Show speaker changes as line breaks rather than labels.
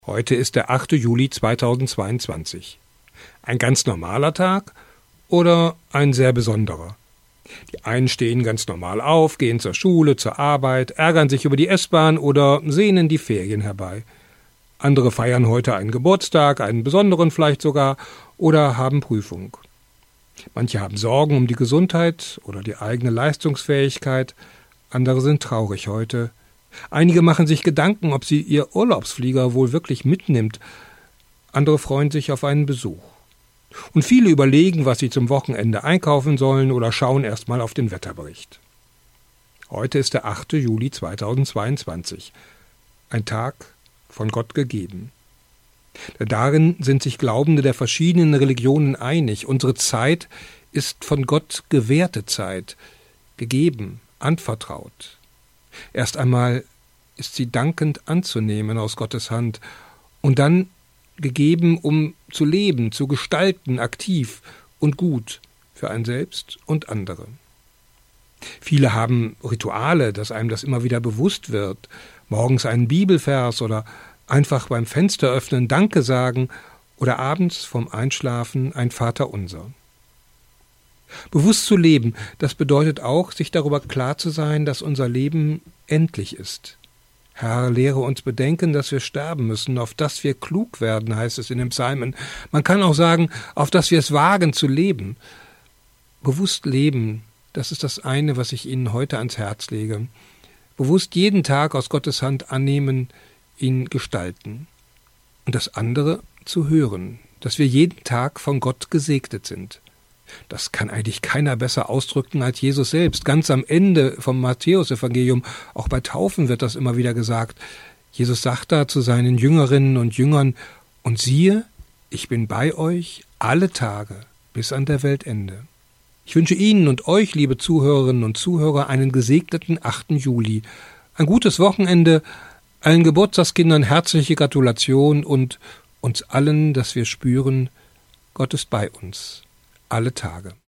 Heute ist der 8. Juli 2022. Ein ganz normaler Tag oder ein sehr besonderer? Die einen stehen ganz normal auf, gehen zur Schule, zur Arbeit, ärgern sich über die S-Bahn oder sehnen die Ferien herbei. Andere feiern heute einen Geburtstag, einen besonderen vielleicht sogar, oder haben Prüfung. Manche haben Sorgen um die Gesundheit oder die eigene Leistungsfähigkeit, andere sind traurig heute. Einige machen sich Gedanken, ob sie ihr Urlaubsflieger wohl wirklich mitnimmt. Andere freuen sich auf einen Besuch. Und viele überlegen, was sie zum Wochenende einkaufen sollen oder schauen erst mal auf den Wetterbericht. Heute ist der 8. Juli 2022. Ein Tag von Gott gegeben. Darin sind sich Glaubende der verschiedenen Religionen einig. Unsere Zeit ist von Gott gewährte Zeit, gegeben, anvertraut. Erst einmal ist sie dankend anzunehmen aus Gottes Hand und dann gegeben, um zu leben, zu gestalten, aktiv und gut für ein selbst und andere. Viele haben Rituale, dass einem das immer wieder bewusst wird, morgens einen Bibelvers oder einfach beim Fenster öffnen Danke sagen oder abends vom Einschlafen ein Vaterunser. Bewusst zu leben, das bedeutet auch, sich darüber klar zu sein, dass unser Leben endlich ist. Herr, lehre uns bedenken, dass wir sterben müssen, auf dass wir klug werden, heißt es in den Psalmen. Man kann auch sagen, auf dass wir es wagen zu leben. Bewusst leben, das ist das eine, was ich Ihnen heute ans Herz lege. Bewusst jeden Tag aus Gottes Hand annehmen, ihn gestalten. Und das andere zu hören, dass wir jeden Tag von Gott gesegnet sind. Das kann eigentlich keiner besser ausdrücken als Jesus selbst. Ganz am Ende vom Matthäusevangelium, auch bei Taufen wird das immer wieder gesagt. Jesus sagt da zu seinen Jüngerinnen und Jüngern: Und siehe, ich bin bei euch alle Tage bis an der Weltende. Ich wünsche Ihnen und euch, liebe Zuhörerinnen und Zuhörer, einen gesegneten 8. Juli. Ein gutes Wochenende, allen Geburtstagskindern herzliche Gratulation und uns allen, dass wir spüren, Gott ist bei uns. Alle Tage.